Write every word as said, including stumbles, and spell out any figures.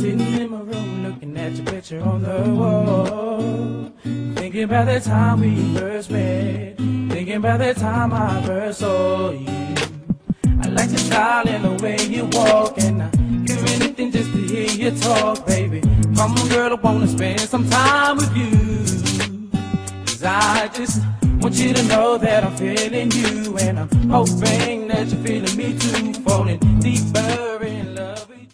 Sitting in my room looking at your picture on the wall, thinking about the time we first met, thinking about the time I first saw you. I like your style and the way you walk, and I do anything just to hear you talk, baby. Come on girl, I wanna spend some time with you, 'cause I just want you to know that I'm feeling you, and I'm hoping that you're feeling me too, falling deeper in